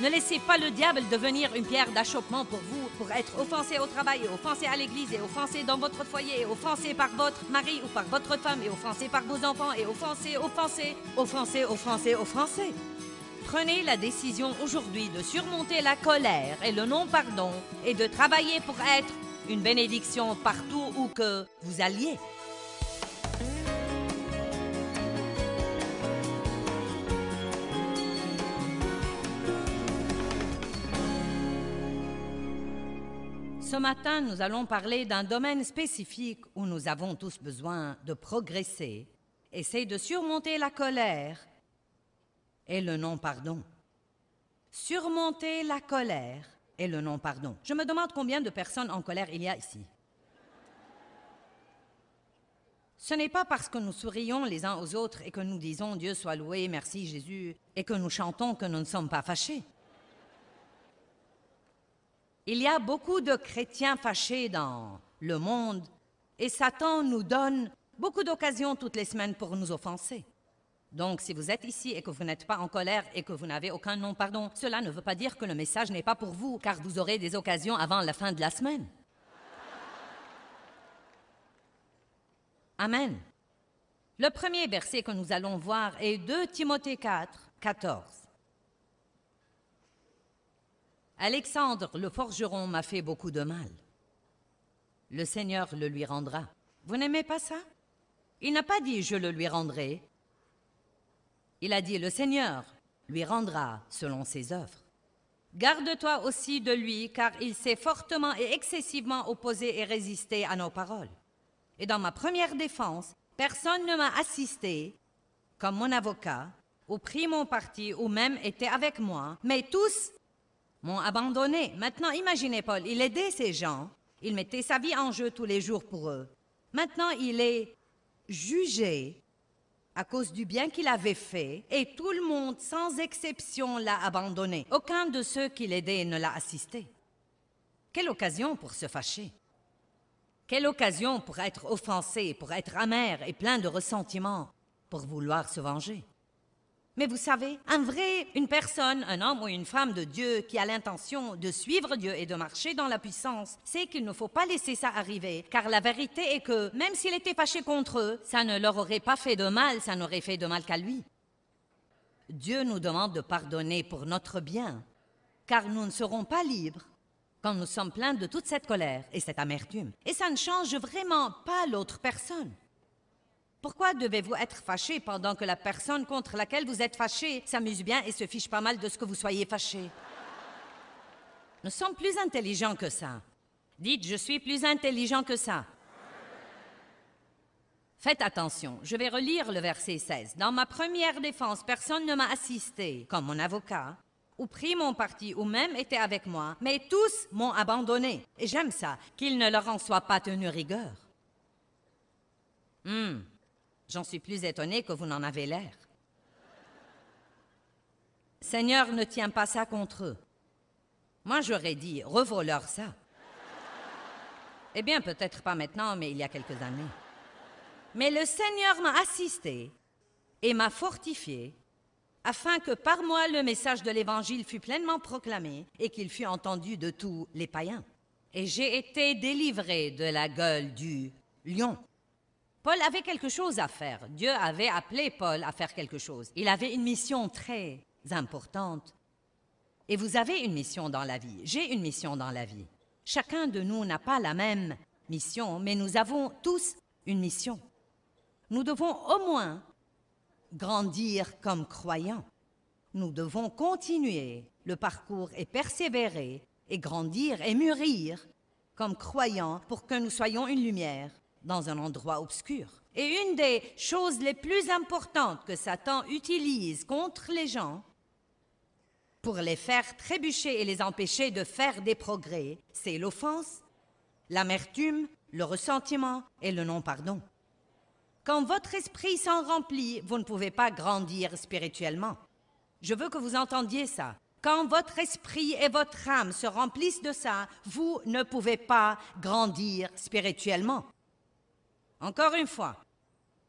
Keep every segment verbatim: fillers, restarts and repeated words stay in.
Ne laissez pas le diable devenir une pierre d'achoppement pour vous, pour être offensé au travail, et offensé à l'église, et offensé dans votre foyer, et offensé par votre mari ou par votre femme, et offensé par vos enfants, et offensé, offensé, offensé, offensé, offensé. Prenez la décision aujourd'hui de surmonter la colère et le non-pardon et de travailler pour être une bénédiction partout où que vous alliez. Ce matin, nous allons parler d'un domaine spécifique où nous avons tous besoin de progresser, et c'est de surmonter la colère et le non-pardon. Surmonter la colère et le non-pardon. Je me demande combien de personnes en colère il y a ici. Ce n'est pas parce que nous sourions les uns aux autres et que nous disons « Dieu soit loué, merci Jésus » et que nous chantons que nous ne sommes pas fâchés. Il y a beaucoup de chrétiens fâchés dans le monde et Satan nous donne beaucoup d'occasions toutes les semaines pour nous offenser. Donc, si vous êtes ici et que vous n'êtes pas en colère et que vous n'avez aucun non-pardon, cela ne veut pas dire que le message n'est pas pour vous, car vous aurez des occasions avant la fin de la semaine. Amen. Le premier verset que nous allons voir est deux Timothée quatre, quatorze. Alexandre le forgeron m'a fait beaucoup de mal. Le Seigneur le lui rendra. Vous n'aimez pas ça? Il n'a pas dit « je le lui rendrai ». Il a dit « le Seigneur lui rendra selon ses œuvres ». Garde-toi aussi de lui, car il s'est fortement et excessivement opposé et résisté à nos paroles. Et dans ma première défense, personne ne m'a assisté comme mon avocat, ou pris mon parti, ou même été avec moi, mais tous m'ont abandonné. Maintenant, imaginez Paul, il aidait ces gens, il mettait sa vie en jeu tous les jours pour eux. Maintenant, il est jugé à cause du bien qu'il avait fait, et tout le monde, sans exception, l'a abandonné. Aucun de ceux qui l'aidaient ne l'a assisté. Quelle occasion pour se fâcher! Quelle occasion pour être offensé, pour être amer et plein de ressentiment, pour vouloir se venger. Mais vous savez, un vrai, une personne, un homme ou une femme de Dieu qui a l'intention de suivre Dieu et de marcher dans la puissance, sait qu'il ne faut pas laisser ça arriver, car la vérité est que, même s'il était fâché contre eux, ça ne leur aurait pas fait de mal, ça n'aurait fait de mal qu'à lui. Dieu nous demande de pardonner pour notre bien, car nous ne serons pas libres quand nous sommes pleins de toute cette colère et cette amertume. Et ça ne change vraiment pas l'autre personne. Pourquoi devez-vous être fâché pendant que la personne contre laquelle vous êtes fâché s'amuse bien et se fiche pas mal de ce que vous soyez fâché? Nous sommes plus intelligents que ça. Dites, je suis plus intelligent que ça. Faites attention, je vais relire le verset seize. Dans ma première défense, personne ne m'a assisté comme mon avocat, ou pris mon parti, ou même été avec moi, mais tous m'ont abandonné. Et j'aime ça, qu'il ne leur en soit pas tenu rigueur. Hum. J'en suis plus étonnée que vous n'en avez l'air. Seigneur ne tient pas ça contre eux. Moi, j'aurais dit, revaut-leur ça. Eh bien, peut-être pas maintenant, mais il y a quelques années. Mais le Seigneur m'a assisté et m'a fortifié afin que par moi le message de l'Évangile fût pleinement proclamé et qu'il fût entendu de tous les païens. Et j'ai été délivré de la gueule du lion. Paul avait quelque chose à faire. Dieu avait appelé Paul à faire quelque chose. Il avait une mission très importante. Et vous avez une mission dans la vie. J'ai une mission dans la vie. Chacun de nous n'a pas la même mission, mais nous avons tous une mission. Nous devons au moins grandir comme croyants. Nous devons continuer le parcours et persévérer et grandir et mûrir comme croyants pour que nous soyons une lumière dans un endroit obscur. Et une des choses les plus importantes que Satan utilise contre les gens pour les faire trébucher et les empêcher de faire des progrès, c'est l'offense, l'amertume, le ressentiment et le non-pardon. Quand votre esprit s'en remplit, vous ne pouvez pas grandir spirituellement. Je veux que vous entendiez ça. Quand votre esprit et votre âme se remplissent de ça, vous ne pouvez pas grandir spirituellement. Encore une fois,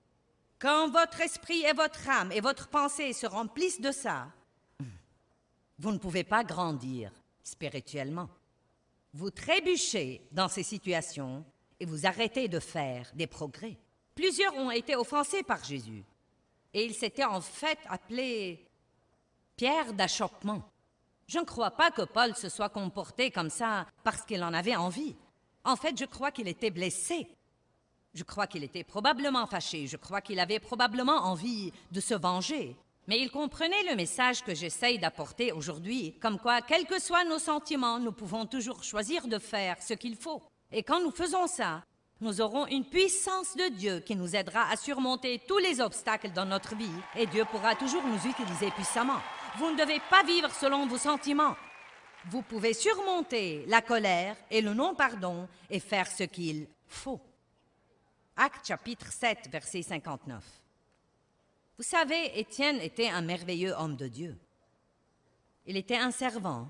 quand votre esprit et votre âme et votre pensée se remplissent de ça, Vous ne pouvez pas grandir spirituellement. Vous trébuchez dans ces situations et vous arrêtez de faire des progrès. Plusieurs ont été offensés par Jésus et il s'était en fait appelé pierre d'achoppement. Je ne crois pas que Paul se soit comporté comme ça parce qu'il en avait envie. En fait, je crois qu'il était blessé. Je crois qu'il était probablement fâché. Je crois qu'il avait probablement envie de se venger. Mais il comprenait le message que j'essaye d'apporter aujourd'hui, comme quoi, quels que soient nos sentiments, nous pouvons toujours choisir de faire ce qu'il faut. Et quand nous faisons ça, nous aurons une puissance de Dieu qui nous aidera à surmonter tous les obstacles dans notre vie et Dieu pourra toujours nous utiliser puissamment. Vous ne devez pas vivre selon vos sentiments. Vous pouvez surmonter la colère et le non-pardon et faire ce qu'il faut. Actes chapitre sept, verset cinquante-neuf. Vous savez, Étienne était un merveilleux homme de Dieu. Il était un servant,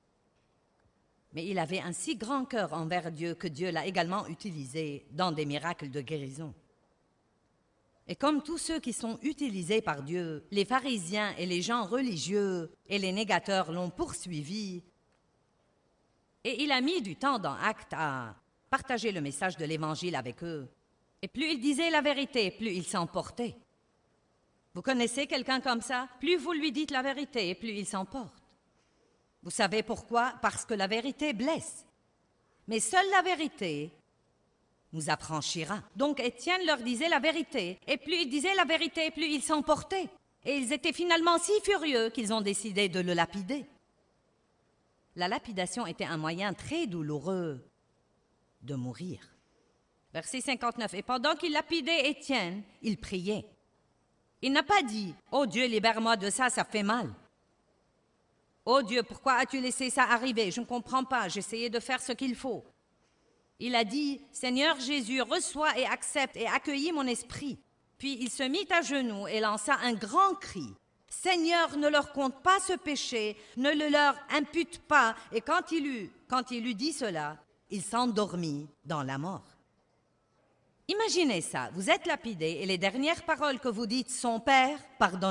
mais il avait un si grand cœur envers Dieu que Dieu l'a également utilisé dans des miracles de guérison. Et comme tous ceux qui sont utilisés par Dieu, les pharisiens et les gens religieux et les négateurs l'ont poursuivi. Et il a mis du temps dans Actes à partager le message de l'Évangile avec eux. Et plus il disait la vérité, plus il s'emportait. Vous connaissez quelqu'un comme ça? Plus vous lui dites la vérité, plus il s'emporte. Vous savez pourquoi? Parce que la vérité blesse. Mais seule la vérité nous affranchira. Donc Étienne leur disait la vérité, et plus il disait la vérité, plus il s'emportait. Et ils étaient finalement si furieux qu'ils ont décidé de le lapider. La lapidation était un moyen très douloureux de mourir. Verset cinquante-neuf. Et pendant qu'il lapidait Étienne, il priait. Il n'a pas dit « Oh Dieu, libère-moi de ça, ça fait mal. » « Oh Dieu, pourquoi as-tu laissé ça arriver? Je ne comprends pas, j'essayais de faire ce qu'il faut. » Il a dit « Seigneur Jésus, reçois et accepte et accueillis mon esprit. » Puis il se mit à genoux et lança un grand cri. « Seigneur, ne leur compte pas ce péché, ne le leur impute pas. » Et quand il eut, quand il eut dit cela, il s'endormit dans la mort. Imaginez ça, vous êtes lapidé et les dernières paroles que vous dites sont « Père, pardonne-leur. »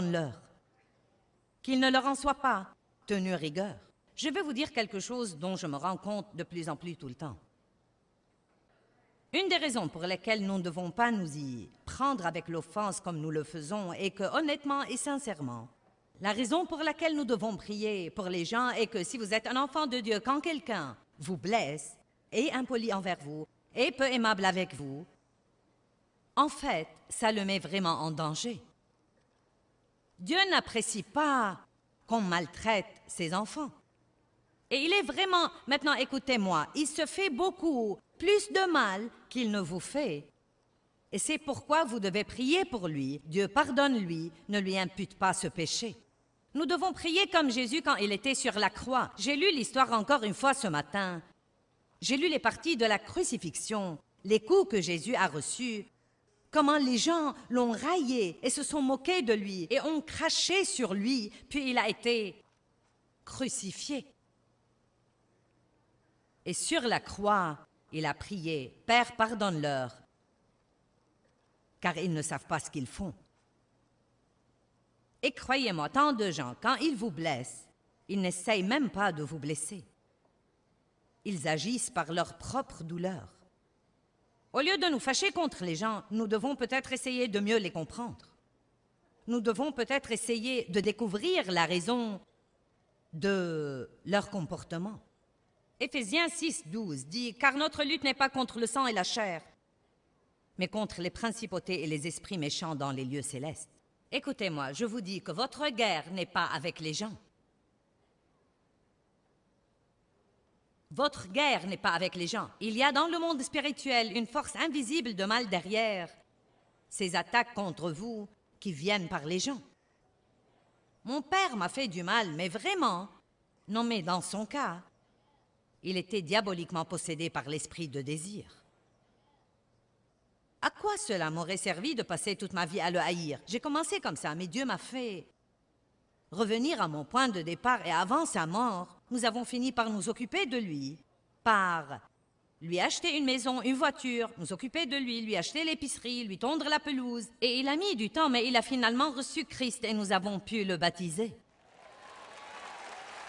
Qu'il ne leur en soit pas tenu rigueur. Je vais vous dire quelque chose dont je me rends compte de plus en plus tout le temps. Une des raisons pour lesquelles nous ne devons pas nous y prendre avec l'offense comme nous le faisons est que, honnêtement et sincèrement, la raison pour laquelle nous devons prier pour les gens est que si vous êtes un enfant de Dieu, quand quelqu'un vous blesse, est impoli envers vous, est peu aimable avec vous, en fait, ça le met vraiment en danger. Dieu n'apprécie pas qu'on maltraite ses enfants. Et il est vraiment, maintenant écoutez-moi, il se fait beaucoup plus de mal qu'il ne vous fait. Et c'est pourquoi vous devez prier pour lui. Dieu pardonne-lui, ne lui impute pas ce péché. Nous devons prier comme Jésus quand il était sur la croix. J'ai lu l'histoire encore une fois ce matin. J'ai lu les parties de la crucifixion, les coups que Jésus a reçus, comment les gens l'ont raillé et se sont moqués de lui et ont craché sur lui, puis il a été crucifié. Et sur la croix, il a prié, « Père, pardonne-leur, car ils ne savent pas ce qu'ils font. » Et croyez-moi, tant de gens, quand ils vous blessent, ils n'essayent même pas de vous blesser. Ils agissent par leur propre douleur. Au lieu de nous fâcher contre les gens, nous devons peut-être essayer de mieux les comprendre. Nous devons peut-être essayer de découvrir la raison de leur comportement. Éphésiens six, douze dit « Car notre lutte n'est pas contre le sang et la chair, mais contre les principautés et les esprits méchants dans les lieux célestes. » Écoutez-moi, je vous dis que votre guerre n'est pas avec les gens. Votre guerre n'est pas avec les gens. Il y a dans le monde spirituel une force invisible de mal derrière ces attaques contre vous qui viennent par les gens. Mon père m'a fait du mal, mais vraiment, non mais dans son cas, il était diaboliquement possédé par l'esprit de désir. À quoi cela m'aurait servi de passer toute ma vie à le haïr? J'ai commencé comme ça, mais Dieu m'a fait revenir à mon point de départ et avant sa mort, nous avons fini par nous occuper de lui, par lui acheter une maison, une voiture, nous occuper de lui, lui acheter l'épicerie, lui tondre la pelouse. Et il a mis du temps, mais il a finalement reçu Christ et nous avons pu le baptiser.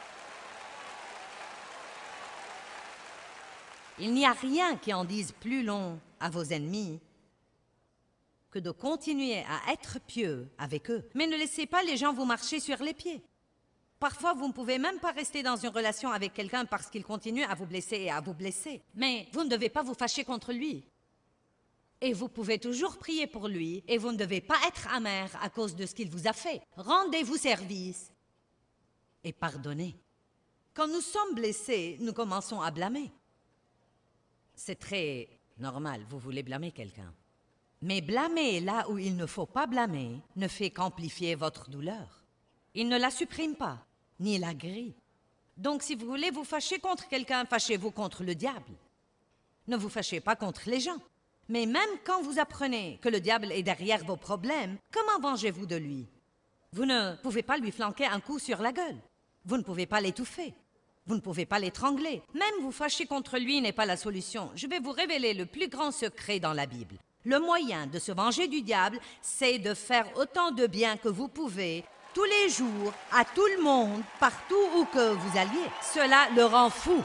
Il n'y a rien qui en dise plus long à vos ennemis que de continuer à être pieux avec eux. Mais ne laissez pas les gens vous marcher sur les pieds. Parfois, vous ne pouvez même pas rester dans une relation avec quelqu'un parce qu'il continue à vous blesser et à vous blesser. Mais vous ne devez pas vous fâcher contre lui. Et vous pouvez toujours prier pour lui, et vous ne devez pas être amer à cause de ce qu'il vous a fait. Rendez-vous service et pardonnez. Quand nous sommes blessés, nous commençons à blâmer. C'est très normal, vous voulez blâmer quelqu'un. Mais blâmer là où il ne faut pas blâmer ne fait qu'amplifier votre douleur. Il ne la supprime pas, ni la grille. Donc si vous voulez vous fâcher contre quelqu'un, fâchez-vous contre le diable. Ne vous fâchez pas contre les gens. Mais même quand vous apprenez que le diable est derrière vos problèmes, comment vengez-vous de lui? Vous ne pouvez pas lui flanquer un coup sur la gueule. Vous ne pouvez pas l'étouffer. Vous ne pouvez pas l'étrangler. Même vous fâcher contre lui n'est pas la solution. Je vais vous révéler le plus grand secret dans la Bible. Le moyen de se venger du diable, c'est de faire autant de bien que vous pouvez, tous les jours, à tout le monde, partout où que vous alliez. Cela le rend fou.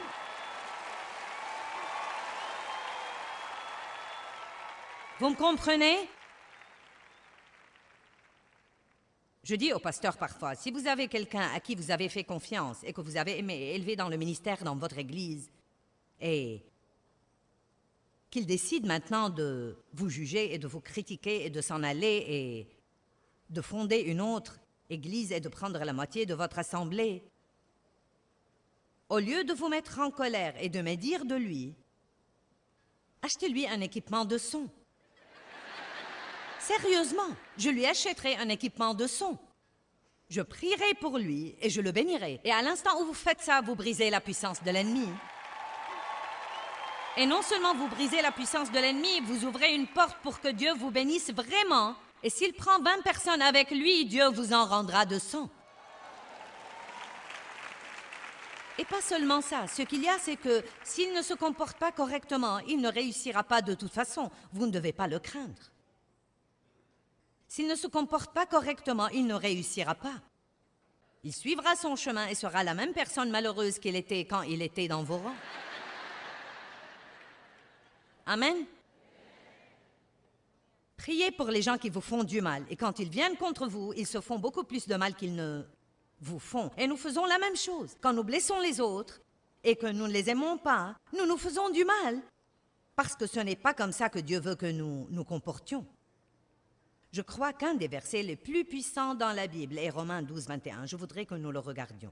Vous me comprenez? Je dis au pasteur parfois, si vous avez quelqu'un à qui vous avez fait confiance et que vous avez aimé et élevé dans le ministère dans votre église, et qu'il décide maintenant de vous juger et de vous critiquer et de s'en aller et de fonder une autre église et de prendre la moitié de votre assemblée, au lieu de vous mettre en colère et de me dire de lui, achetez-lui un équipement de son. Sérieusement, je lui achèterai un équipement de son. Je prierai pour lui et je le bénirai. Et à l'instant où vous faites ça, vous brisez la puissance de l'ennemi. Et non seulement vous brisez la puissance de l'ennemi, vous ouvrez une porte pour que Dieu vous bénisse vraiment. Et s'il prend vingt personnes avec lui, Dieu vous en rendra de cent. Et pas seulement ça. Ce qu'il y a, c'est que s'il ne se comporte pas correctement, il ne réussira pas de toute façon. Vous ne devez pas le craindre. S'il ne se comporte pas correctement, il ne réussira pas. Il suivra son chemin et sera la même personne malheureuse qu'il était quand il était dans vos rangs. Amen. Priez pour les gens qui vous font du mal. Et quand ils viennent contre vous, ils se font beaucoup plus de mal qu'ils ne vous font. Et nous faisons la même chose. Quand nous blessons les autres et que nous ne les aimons pas, nous nous faisons du mal. Parce que ce n'est pas comme ça que Dieu veut que nous nous comportions. Je crois qu'un des versets les plus puissants dans la Bible est Romains douze, vingt et un. Je voudrais que nous le regardions.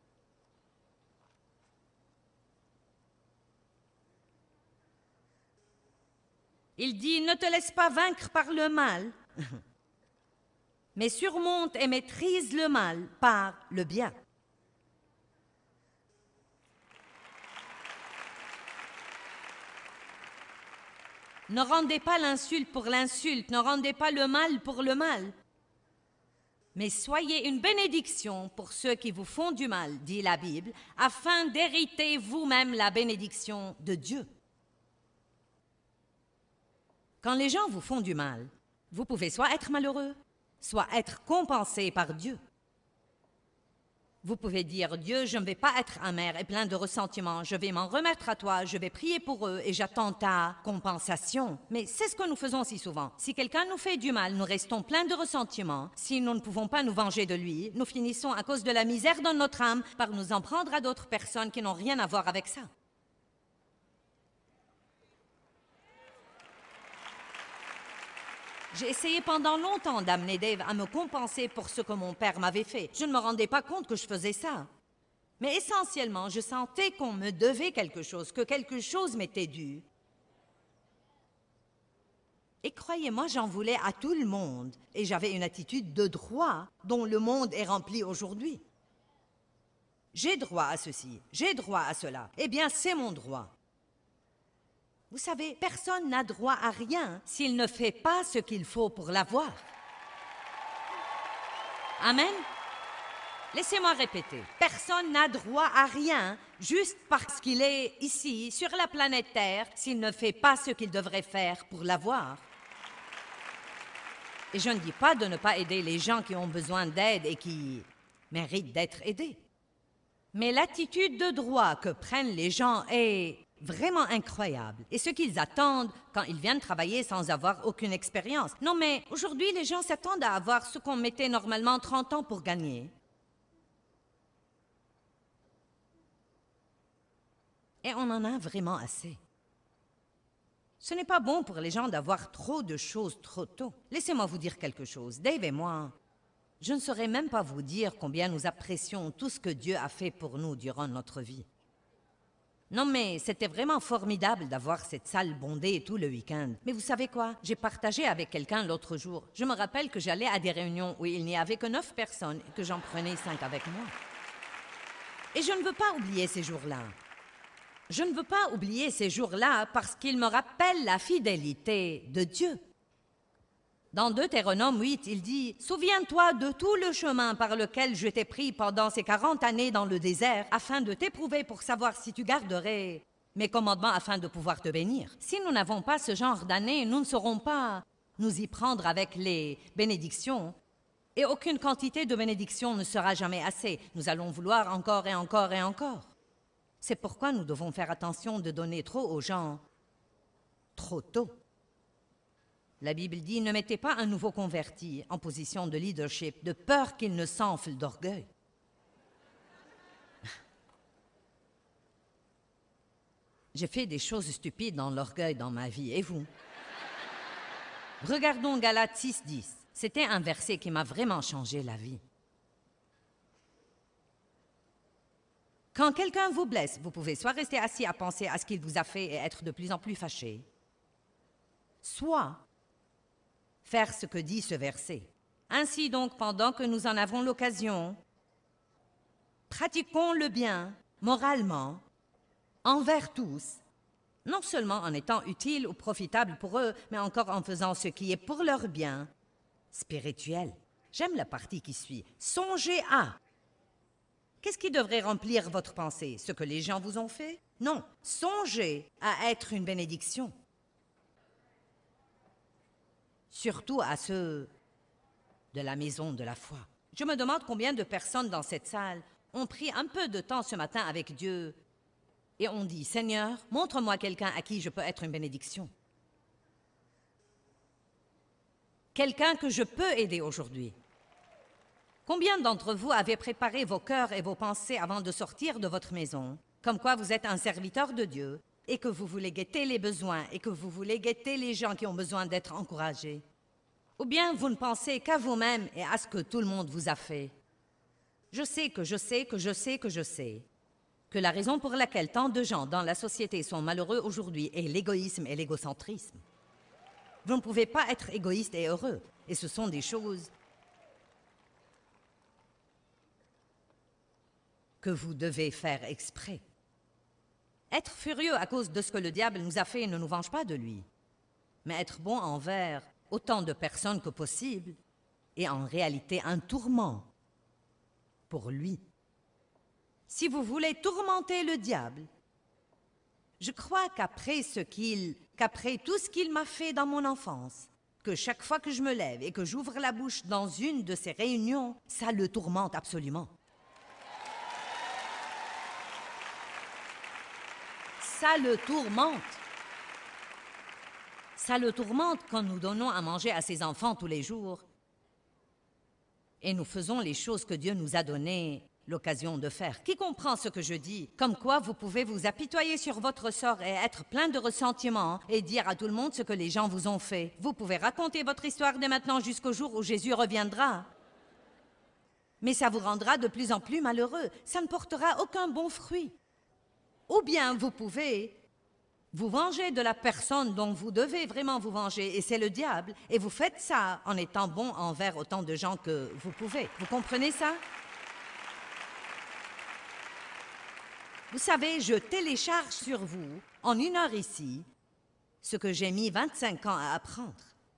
Il dit, ne te laisse pas vaincre par le mal, mais surmonte et maîtrise le mal par le bien. Ne rendez pas l'insulte pour l'insulte, ne rendez pas le mal pour le mal. Mais soyez une bénédiction pour ceux qui vous font du mal, dit la Bible, afin d'hériter vous-même la bénédiction de Dieu. Quand les gens vous font du mal, vous pouvez soit être malheureux, soit être compensé par Dieu. Vous pouvez dire, Dieu, je ne vais pas être amer et plein de ressentiment, je vais m'en remettre à toi, je vais prier pour eux et j'attends ta compensation. Mais c'est ce que nous faisons si souvent. Si quelqu'un nous fait du mal, nous restons pleins de ressentiment. Si nous ne pouvons pas nous venger de lui, nous finissons à cause de la misère dans notre âme par nous en prendre à d'autres personnes qui n'ont rien à voir avec ça. J'ai essayé pendant longtemps d'amener Dave à me compenser pour ce que mon père m'avait fait. Je ne me rendais pas compte que je faisais ça. Mais essentiellement, je sentais qu'on me devait quelque chose, que quelque chose m'était dû. Et croyez-moi, j'en voulais à tout le monde. Et j'avais une attitude de droit dont le monde est rempli aujourd'hui. J'ai droit à ceci, j'ai droit à cela. Eh bien, c'est mon droit. Vous savez, personne n'a droit à rien s'il ne fait pas ce qu'il faut pour l'avoir. Amen. Laissez-moi répéter. Personne n'a droit à rien juste parce qu'il est ici, sur la planète Terre, s'il ne fait pas ce qu'il devrait faire pour l'avoir. Et je ne dis pas de ne pas aider les gens qui ont besoin d'aide et qui méritent d'être aidés. Mais l'attitude de droit que prennent les gens est vraiment incroyable. Et ce qu'ils attendent quand ils viennent travailler sans avoir aucune expérience. Non, mais aujourd'hui, les gens s'attendent à avoir ce qu'on mettait normalement trente ans pour gagner. Et on en a vraiment assez. Ce n'est pas bon pour les gens d'avoir trop de choses trop tôt. Laissez-moi vous dire quelque chose. Dave et moi, je ne saurais même pas vous dire combien nous apprécions tout ce que Dieu a fait pour nous durant notre vie. Non, mais c'était vraiment formidable d'avoir cette salle bondée tout le week-end. Mais vous savez quoi? J'ai partagé avec quelqu'un l'autre jour. Je me rappelle que j'allais à des réunions où il n'y avait que neuf personnes et que j'en prenais cinq avec moi. Et je ne veux pas oublier ces jours-là. Je ne veux pas oublier ces jours-là parce qu'ils me rappellent la fidélité de Dieu. Dans Deutéronome huit, il dit « Souviens-toi de tout le chemin par lequel je t'ai pris pendant ces quarante années dans le désert, afin de t'éprouver pour savoir si tu garderais mes commandements afin de pouvoir te bénir. » Si nous n'avons pas ce genre d'année, nous ne saurons pas nous y prendre avec les bénédictions. Et aucune quantité de bénédictions ne sera jamais assez. Nous allons vouloir encore et encore et encore. C'est pourquoi nous devons faire attention de donner trop aux gens trop tôt. La Bible dit « Ne mettez pas un nouveau converti en position de leadership, de peur qu'il ne s'enfle d'orgueil. » J'ai fait des choses stupides dans l'orgueil dans ma vie, et vous? Regardons Galates six dix. C'était un verset qui m'a vraiment changé la vie. Quand quelqu'un vous blesse, vous pouvez soit rester assis à penser à ce qu'il vous a fait et être de plus en plus fâché, soit faire ce que dit ce verset. Ainsi donc, pendant que nous en avons l'occasion, pratiquons le bien moralement envers tous, non seulement en étant utiles ou profitables pour eux, mais encore en faisant ce qui est pour leur bien spirituel. J'aime la partie qui suit. Songez à. Qu'est-ce qui devrait remplir votre pensée? Ce que les gens vous ont fait? Non. Songez à être une bénédiction. Surtout à ceux de la maison de la foi. Je me demande combien de personnes dans cette salle ont pris un peu de temps ce matin avec Dieu et ont dit « Seigneur, montre-moi quelqu'un à qui je peux être une bénédiction. Quelqu'un que je peux aider aujourd'hui. » Combien d'entre vous avez préparé vos cœurs et vos pensées avant de sortir de votre maison, comme quoi vous êtes un serviteur de Dieu et que vous voulez guetter les besoins et que vous voulez guetter les gens qui ont besoin d'être encouragés? Ou bien vous ne pensez qu'à vous-même et à ce que tout le monde vous a fait? Je sais que je sais que je sais que je sais que la raison pour laquelle tant de gens dans la société sont malheureux aujourd'hui est l'égoïsme et l'égocentrisme. Vous ne pouvez pas être égoïste et heureux, et ce sont des choses que vous devez faire exprès. Être furieux à cause de ce que le diable nous a fait ne nous venge pas de lui, mais être bon envers autant de personnes que possible est en réalité un tourment pour lui. Si vous voulez tourmenter le diable, je crois qu'après ce qu'il, qu'après tout ce qu'il m'a fait dans mon enfance, que chaque fois que je me lève et que j'ouvre la bouche dans une de ces réunions, ça le tourmente absolument. Ça le tourmente. Ça le tourmente quand nous donnons à manger à ses enfants tous les jours et nous faisons les choses que Dieu nous a donné l'occasion de faire. Qui comprend ce que je dis? Comme quoi vous pouvez vous apitoyer sur votre sort et être plein de ressentiment et dire à tout le monde ce que les gens vous ont fait. Vous pouvez raconter votre histoire dès maintenant jusqu'au jour où Jésus reviendra. Mais ça vous rendra de plus en plus malheureux. Ça ne portera aucun bon fruit. Ou bien vous pouvez vous venger de la personne dont vous devez vraiment vous venger, et c'est le diable, et vous faites ça en étant bon envers autant de gens que vous pouvez. Vous comprenez ça? Vous savez, je télécharge sur vous, en une heure ici, ce que j'ai mis vingt-cinq ans à apprendre.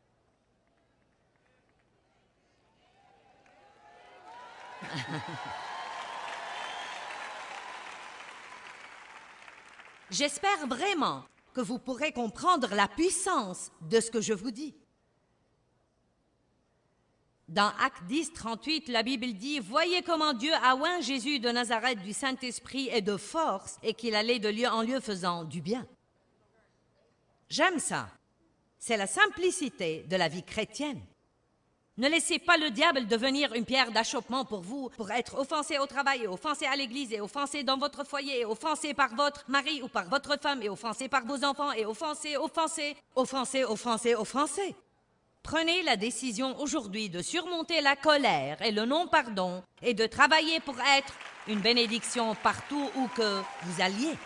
J'espère vraiment que vous pourrez comprendre la puissance de ce que je vous dis. Dans Actes dix, trente-huit, la Bible dit « Voyez comment Dieu a oint Jésus de Nazareth du Saint-Esprit et de force, et qu'il allait de lieu en lieu faisant du bien. » J'aime ça. C'est la simplicité de la vie chrétienne. Ne laissez pas le diable devenir une pierre d'achoppement pour vous, pour être offensé au travail, et offensé à l'église, et offensé dans votre foyer, et offensé par votre mari ou par votre femme, et offensé par vos enfants, et offensé, offensé, offensé, offensé, offensé. Prenez la décision aujourd'hui de surmonter la colère et le non-pardon et de travailler pour être une bénédiction partout où que vous alliez.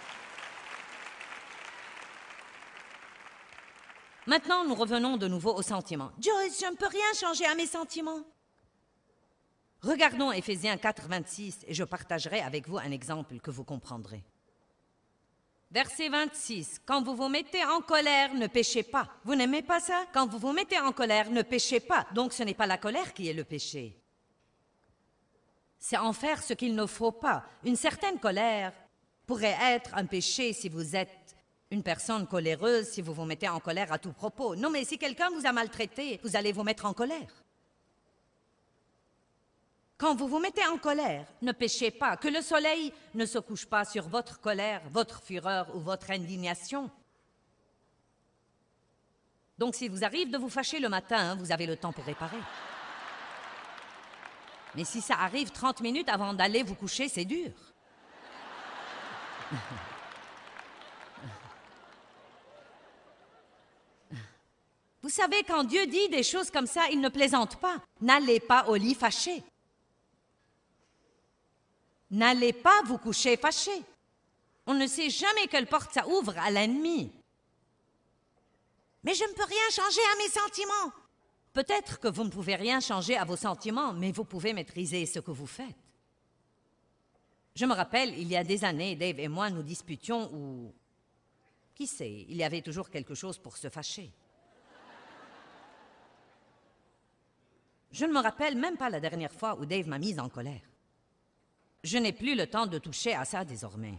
Maintenant, nous revenons de nouveau aux sentiments. Joyce, je ne peux rien changer à mes sentiments. Regardons Éphésiens quatre, vingt-six et je partagerai avec vous un exemple que vous comprendrez. Verset vingt-six. Quand vous vous mettez en colère, ne péchez pas. Vous n'aimez pas ça? Quand vous vous mettez en colère, ne péchez pas. Donc ce n'est pas la colère qui est le péché. C'est en faire ce qu'il ne faut pas. Une certaine colère pourrait être un péché si vous êtes une personne coléreuse, si vous vous mettez en colère à tout propos. Non, mais si quelqu'un vous a maltraité, vous allez vous mettre en colère. Quand vous vous mettez en colère, ne péchez pas, que le soleil ne se couche pas sur votre colère, votre fureur ou votre indignation. Donc, s'il vous arrive de vous fâcher le matin, vous avez le temps pour réparer. Mais si ça arrive trente minutes avant d'aller vous coucher, c'est dur. Vous savez, quand Dieu dit des choses comme ça, il ne plaisante pas. N'allez pas au lit fâché. N'allez pas vous coucher fâché. On ne sait jamais quelle porte ça ouvre à l'ennemi. Mais je ne peux rien changer à mes sentiments. Peut-être que vous ne pouvez rien changer à vos sentiments, mais vous pouvez maîtriser ce que vous faites. Je me rappelle, il y a des années, Dave et moi nous disputions ou... Qui sait, il y avait toujours quelque chose pour se fâcher. Je ne me rappelle même pas la dernière fois où Dave m'a mise en colère. Je n'ai plus le temps de toucher à ça désormais.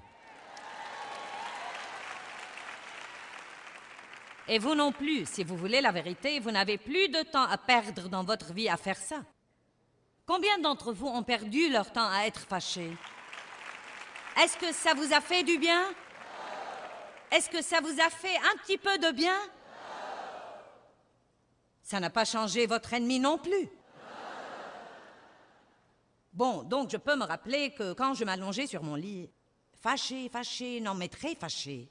Et vous non plus, si vous voulez la vérité, vous n'avez plus de temps à perdre dans votre vie à faire ça. Combien d'entre vous ont perdu leur temps à être fâchés? Est-ce que ça vous a fait du bien? Est-ce que ça vous a fait un petit peu de bien? Ça n'a pas changé votre ennemi non plus. Bon, donc je peux me rappeler que quand je m'allongeais sur mon lit, fâché, fâché, non mais très fâché.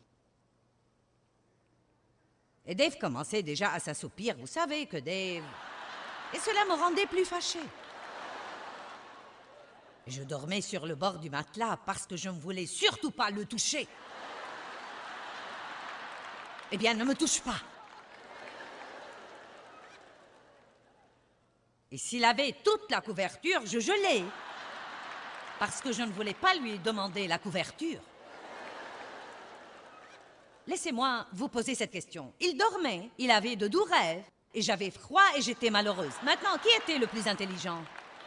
Et Dave commençait déjà à s'assoupir, vous savez que Dave... Et cela me rendait plus fâché. Je dormais sur le bord du matelas parce que je ne voulais surtout pas le toucher. Eh bien, ne me touche pas. Et s'il avait toute la couverture, je gelais. Parce que je ne voulais pas lui demander la couverture. Laissez-moi vous poser cette question. Il dormait, il avait de doux rêves, et j'avais froid et j'étais malheureuse. Maintenant, qui était le plus intelligent?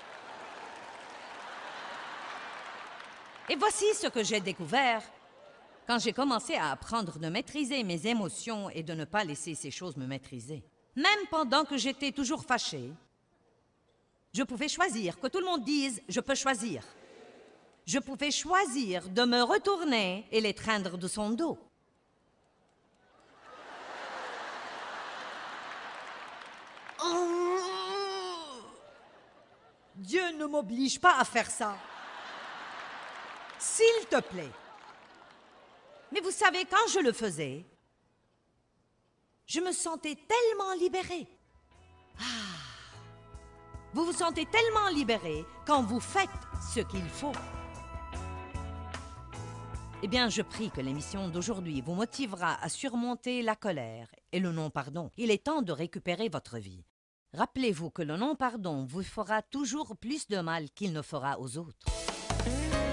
Et voici ce que j'ai découvert quand j'ai commencé à apprendre de maîtriser mes émotions et de ne pas laisser ces choses me maîtriser. Même pendant que j'étais toujours fâchée, je pouvais choisir, que tout le monde dise « je peux choisir ». Je pouvais choisir de me retourner et l'étreindre de son dos. Oh! Dieu ne m'oblige pas à faire ça. S'il te plaît. Mais vous savez, quand je le faisais, je me sentais tellement libérée. Ah! Vous vous sentez tellement libéré quand vous faites ce qu'il faut. Eh bien, je prie que l'émission d'aujourd'hui vous motivera à surmonter la colère et le non-pardon. Il est temps de récupérer votre vie. Rappelez-vous que le non-pardon vous fera toujours plus de mal qu'il ne fera aux autres.